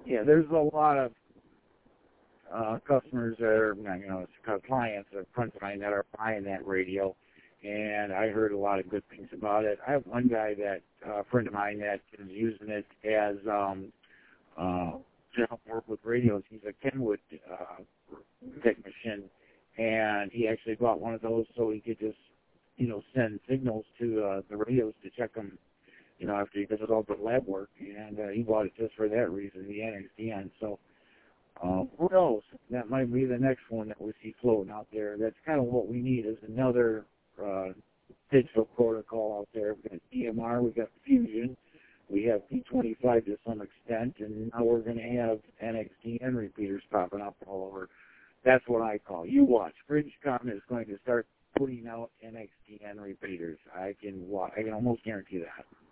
Yeah, there's a lot of customers that are, clients or friends of mine that are buying that radio, and I heard a lot of good things about it. I have one guy that, a friend of mine that is using it as to help work with radios. He's a Kenwood technician, and he actually bought one of those so he could just, send signals to the radios to check them, after he does all the lab work, and he bought it just for that reason, the NXDN. So who knows? That might be the next one that we see floating out there. That's kind of what we need is another digital protocol out there. We've got DMR, we've got Fusion, we have P25 to some extent, and now we're going to have NXDN repeaters popping up all over. That's what I call. You watch. Bridgecom is going to start putting out NXDN repeaters. I can almost guarantee that.